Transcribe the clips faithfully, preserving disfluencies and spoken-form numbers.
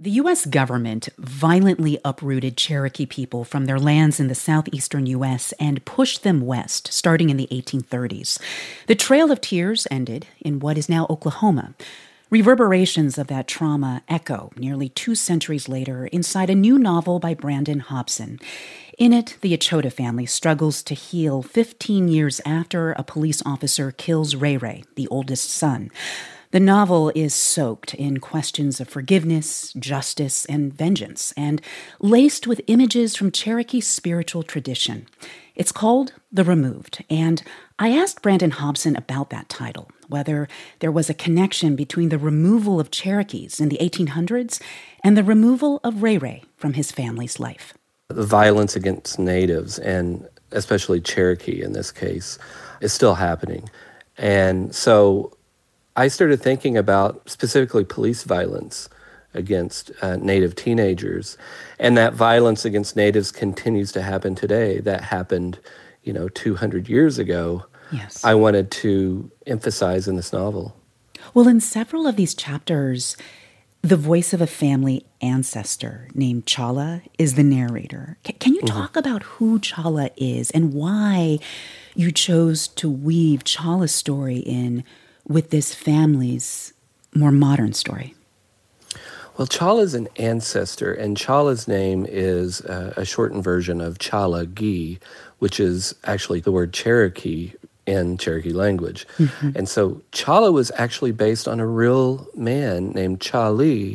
The U S government violently uprooted Cherokee people from their lands in the southeastern U S and pushed them west, starting in the eighteen thirties. The Trail of Tears ended in what is now Oklahoma. Reverberations of that trauma echo nearly two centuries later inside a new novel by Brandon Hobson. In it, the Achota family struggles to heal fifteen years after a police officer kills Ray Ray, the oldest son. The novel is soaked in questions of forgiveness, justice, and vengeance, and laced with images from Cherokee's spiritual tradition. It's called The Removed, and I asked Brandon Hobson about that title, whether there was a connection between the removal of Cherokees in the eighteen hundreds and the removal of Ray Ray from his family's life. The violence against natives, and especially Cherokee in this case, is still happening. And so I started thinking about specifically police violence against uh, Native teenagers, and that violence against natives continues to happen today. That happened, you know, two hundred years ago. Yes. I wanted to emphasize in this novel. Well, in several of these chapters, the voice of a family ancestor named Chala is the narrator. C- can you talk mm-hmm. about who Chala is and why you chose to weave Chala's story in with this family's more modern story? Well, Chala is an ancestor, and Chala's name is uh, a shortened version of Chala Gi, which is actually the word Cherokee in Cherokee language. Mm-hmm. And so Chala was actually based on a real man named Chali,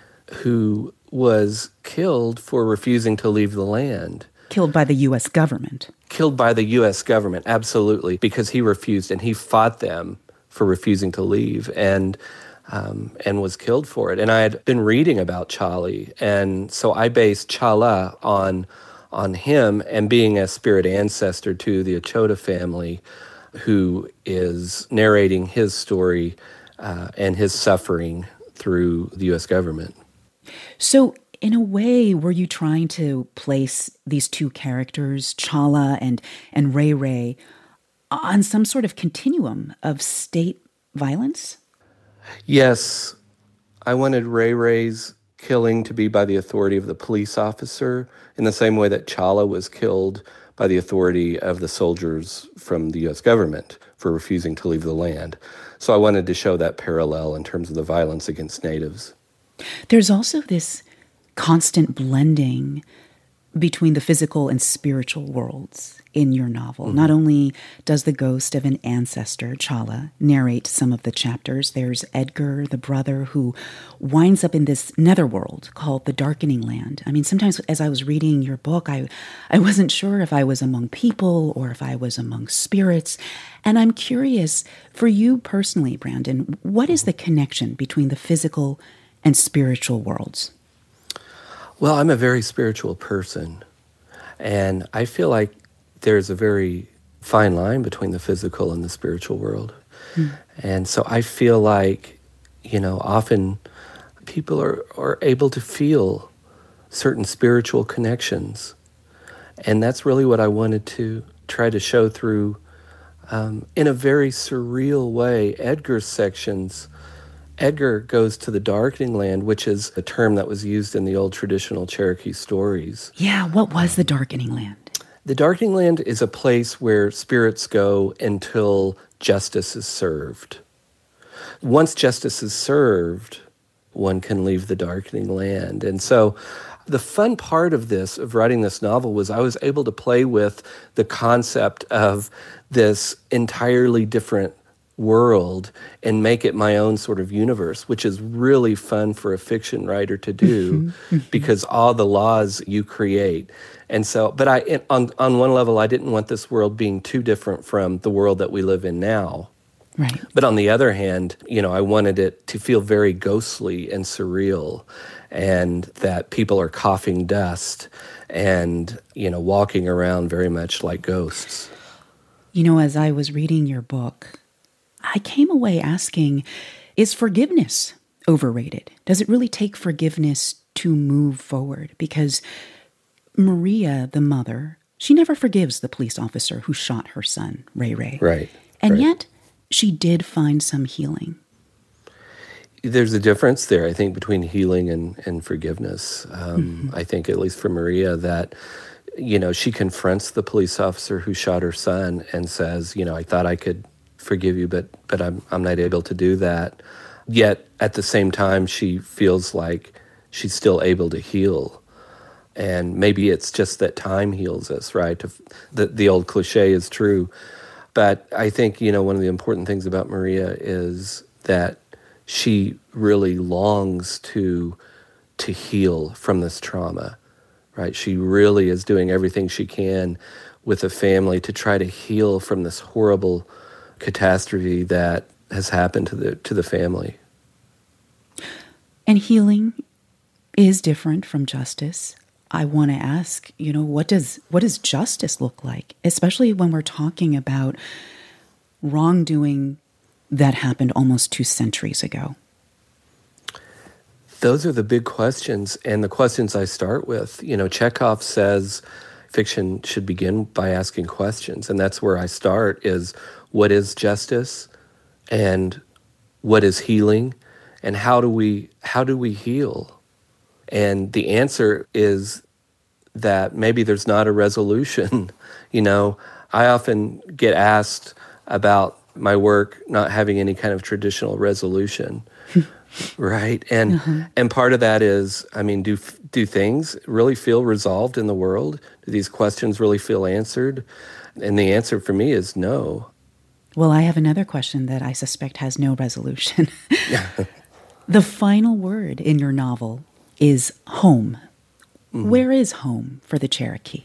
who was killed for refusing to leave the land. Killed by the U S government. Killed by the U S government, absolutely, because he refused, and he fought them for refusing to leave, and um, and was killed for it. And I had been reading about Chali, and so I based Chala on on him and being a spirit ancestor to the Achota family, who is narrating his story uh, and his suffering through the U S government. So, in a way, were you trying to place these two characters, Chala and and Ray Ray, on some sort of continuum of state violence? Yes. I wanted Ray Ray's killing to be by the authority of the police officer in the same way that Chala was killed by the authority of the soldiers from the U S government for refusing to leave the land. So I wanted to show that parallel in terms of the violence against natives. There's also this constant blending between the physical and spiritual worlds in your novel. Mm-hmm. Not only does the ghost of an ancestor, Chala, narrate some of the chapters, there's Edgar, the brother, who winds up in this netherworld called the Darkening Land. I mean, sometimes as I was reading your book, I, I wasn't sure if I was among people or if I was among spirits. And I'm curious, for you personally, Brandon, what is the connection between the physical and spiritual worlds? Well, I'm a very spiritual person, and I feel like there's a very fine line between the physical and the spiritual world. Mm. And so I feel like, you know, often people are, are able to feel certain spiritual connections. And that's really what I wanted to try to show through, um, in a very surreal way, Edgar's sections. Edgar goes to the Darkening Land, which is a term that was used in the old traditional Cherokee stories. Yeah, what was the Darkening Land? The Darkening Land is a place where spirits go until justice is served. Once justice is served, one can leave the Darkening Land. And so the fun part of this, of writing this novel, was I was able to play with the concept of this entirely different world and make it my own sort of universe, which is really fun for a fiction writer to do because all the laws you create. And so, but I, on, on one level, I didn't want this world being too different from the world that we live in now. Right. But on the other hand, you know, I wanted it to feel very ghostly and surreal, and that people are coughing dust and, you know, walking around very much like ghosts. You know, as I was reading your book, I came away asking, is forgiveness overrated? Does it really take forgiveness to move forward? Because Maria, the mother, she never forgives the police officer who shot her son, Ray Ray. Right. And right. yet, she did find some healing. There's a difference there, I think, between healing and, and forgiveness. Um, mm-hmm. I think, at least for Maria, that, you know, she confronts the police officer who shot her son and says, you know, I thought I could forgive you, but but I'm I'm not able to do that. Yet, at the same time, she feels like she's still able to heal. And maybe it's just that time heals us, right? The, the old cliche is true. But I think, you know, one of the important things about Maria is that she really longs to to heal from this trauma, right? She really is doing everything she can with the family to try to heal from this horrible catastrophe that has happened to the to the family. And healing is different from justice. I want to ask, you know, what does what does justice look like, especially when we're talking about wrongdoing that happened almost two centuries ago? Those are the big questions, and the questions I start with. You know, Chekhov says fiction should begin by asking questions, and that's where I start, is what is justice, and what is healing, and how do we how do we heal? And the answer is that maybe there's not a resolution. You know, I often get asked about my work not having any kind of traditional resolution, right? And uh-huh. and part of that is, I mean, do do things really feel resolved in the world? Do these questions really feel answered? And the answer for me is no. Well, I have another question that I suspect has no resolution. The final word in your novel is home. Mm-hmm. Where is home for the Cherokee?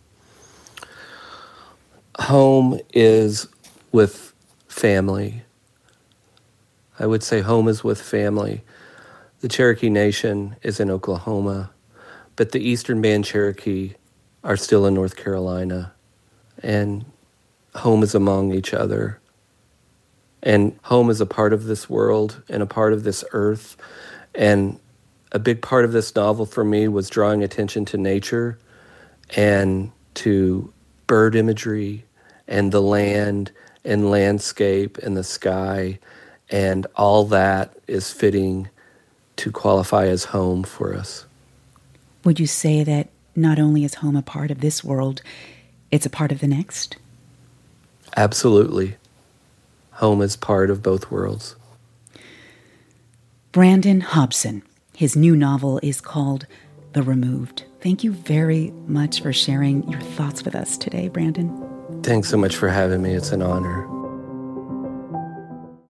Home is with family. I would say home is with family. The Cherokee Nation is in Oklahoma, but the Eastern Band Cherokee are still in North Carolina, and home is among each other. And home is a part of this world and a part of this earth. And a big part of this novel for me was drawing attention to nature and to bird imagery and the land and landscape and the sky, and all that is fitting to qualify as home for us. Would you say that not only is home a part of this world, it's a part of the next? Absolutely. Home is part of both worlds. Brandon Hobson. His new novel is called The Removed. Thank you very much for sharing your thoughts with us today, Brandon. Thanks so much for having me. It's an honor.